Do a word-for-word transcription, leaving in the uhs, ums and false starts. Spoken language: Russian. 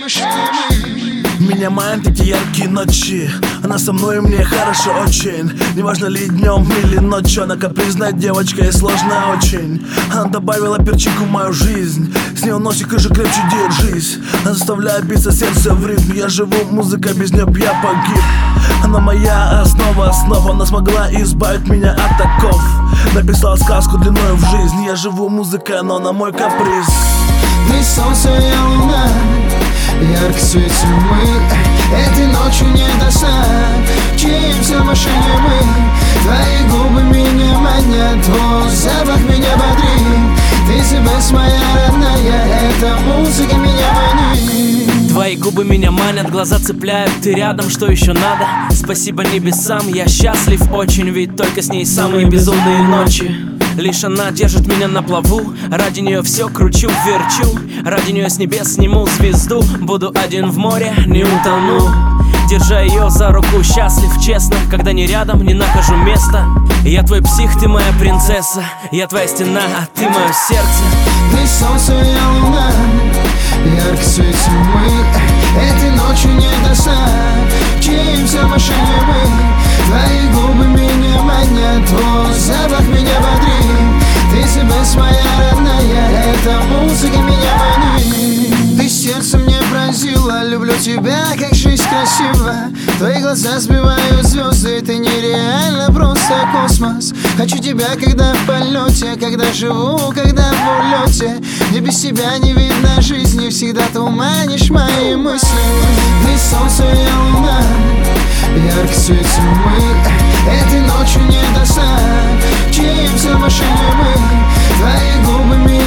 несовершенны. Меня манят эти яркие ночи. Она со мной, мне хорошо очень. Неважно ли днем или ночью. Она капризная девочка и сложная очень. Она добавила перчинку в мою жизнь. С ней носик и же крепче держись. Она заставляет биться сердце в ритм. Я живу музыкой, без нее б я погиб. Она моя основа основа. Она смогла избавить меня от оков. Написала сказку длиною в жизнь. Я живу музыкой, но она мой каприз. Ты солнце, я луна, ярко светим мы. Этой ночью не до сна, мчимся в машине мы. Твои губы меня манят, твой запах меня бодрит. Ты себе моя родная, эта музыка меня манит. Твои губы меня манят, глаза цепляют, ты рядом, что еще надо? Спасибо небесам, я счастлив очень, ведь только с ней самые безумные ночи. Лишь она держит меня на плаву. Ради нее все кручу, верчу. Ради нее с небес сниму звезду. Буду один в море, не утону. Держа ее за руку, счастлив, честно. Когда не рядом, не нахожу места. Я твой псих, ты моя принцесса. Я твоя стена, а ты мое сердце. Ты солнце, я луна, ярко светим мы. Этой ночью не до сна, мчимся в машине мы. Твои губы меня манят, твой запах меня бодрит. Ты себе моя родная, эта музыка меня манит. Ты сердце мне пронзила, люблю тебя, как жизнь красива. Твои глаза сбивают звезды, ты нереально, просто космос. Хочу тебя, когда в полете, когда живу, когда в улете. Мне без тебя не видно жизни, всегда туманишь мои мысли. Ты солнце, я луна, ярко светим мы. Этой ночью не до сна, мчимся в машине мы. Твои губы меня